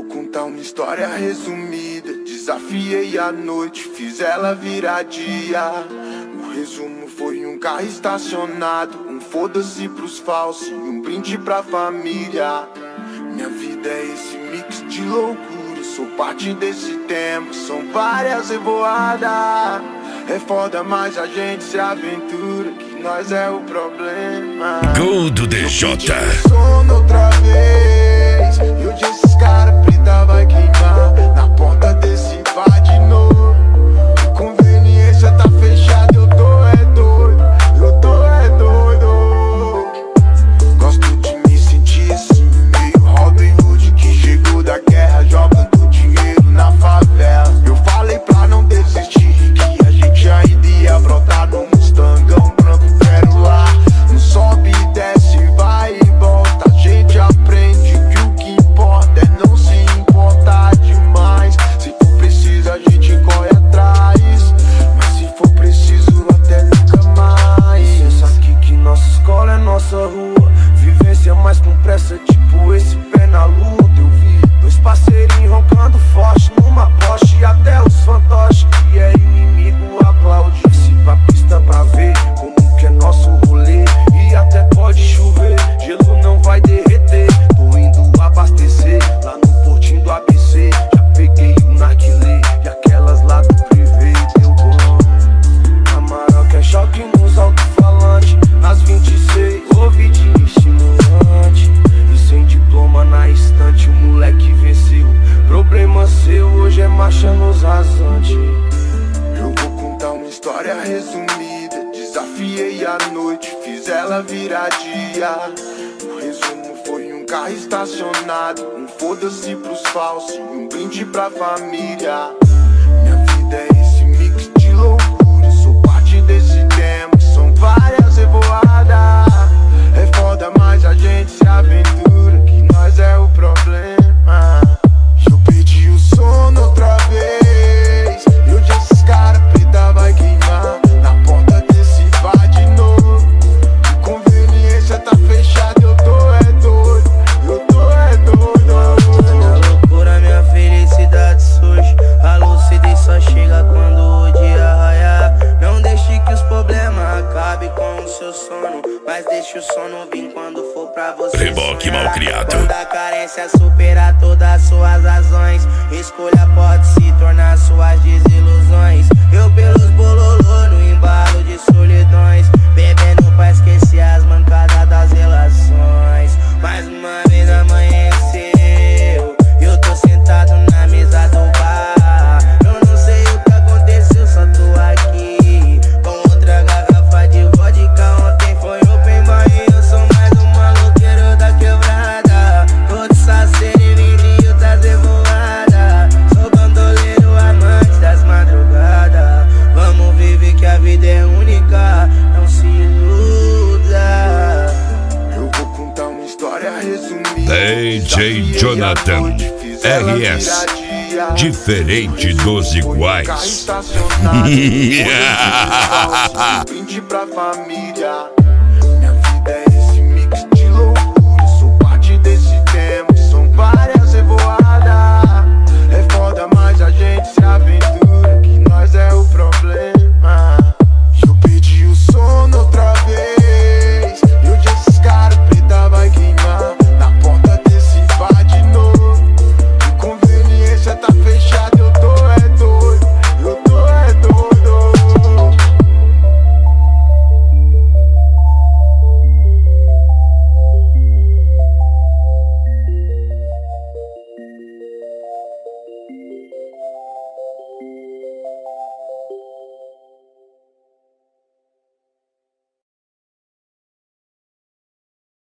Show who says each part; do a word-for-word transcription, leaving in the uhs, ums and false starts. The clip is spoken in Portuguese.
Speaker 1: vou contar uma história resumida. Desafiei a noite, fiz ela virar dia. O resumo foi um carro estacionado, um foda-se pros falsos e um brinde pra família. Minha vida é esse mix de loucura, sou parte desse tempo, são várias revoadas. É foda, mas a gente se aventura, que nós é o problema.
Speaker 2: Gol do D J.
Speaker 1: Sono outra vez, e hoje esses caras preta vai queimar. Na ponta desse bar de novo, conveniência tá fechada, eu tô é doido, eu tô é doido. Gosto de me sentir assim, meio Robin Hood que chegou da guerra, jogando dinheiro na favela. Eu falei pra não desistir, que a gente ainda ia brotar no Mustangão branco, quero lá. Não sobe e desce, vai e volta, a gente aprende que o que importa é não se importar demais. Se for preciso a gente corre atrás, mas se for preciso até nunca mais. Pensa aqui que nossa escola é nossa rua, vivência mais com pressa, tipo esse pé na luta. Eu vi dois parceirinhos roncando forte numa Porsche, e até os fantoches que é inimigo aplaude. Se pra pista pra ver como que é nosso rolê, e até pode chover, gelo não vai derreter. Tô indo abastecer lá no portinho do A B C, já peguei o narguilé e aquelas lá do privê. Deu bom, Amarok é choque nos alto-falantes, nas vinte e seis, ouvidinho estimulante. E sem diploma na estante, o moleque venceu. Problema seu, hoje é marcha nos rasantes. Eu vou contar uma história resumida. Desafiei a noite, fiz ela virar dia. O resumo foi um carro estacionado, um foda-se pros falsos e um brinde pra família. Minha vida é esse mix de loucura, sou parte desse tempo, são várias revoadas. É foda, mas a gente se aventura, que nós é o problema. Eu perdi o sono outra vez, e hoje esses caras preta vai queimar. Na ponta desse bar de novo, conveniência tá fechada, eu tô é doido, eu tô é doido.
Speaker 3: Na loucura minha felicidade surge, a lucidez só chega quando o dia raiar. Não deixe que os problemas acabem com o seu sono, mas deixe o sono vir quando for pra você.
Speaker 2: Reboque
Speaker 3: sonhar.
Speaker 2: malcriado.
Speaker 3: Quando a carência superar todas as suas razões, escolha pode se tornar suas desilusões. Eu pelos bololô no embalo de solidões, bebendo pra esquecer as mancadas das relações. Mais uma vez amanheceu, eu tô sentado na mesa do bar. Eu não sei o que aconteceu, só tô aqui com outra garrafa de vodka. Ontem foi open bar e eu sou mais um maloqueiro da quebrada. Todo saceiro e vidrinho tá revoada. Sou bandoleiro, amante das madrugadas. Vamos viver que a vida é única, não se iluda.
Speaker 1: Eu vou contar uma história resumida.
Speaker 2: D J Jonathan R S, diferente dos iguais.
Speaker 1: Brinde pra família.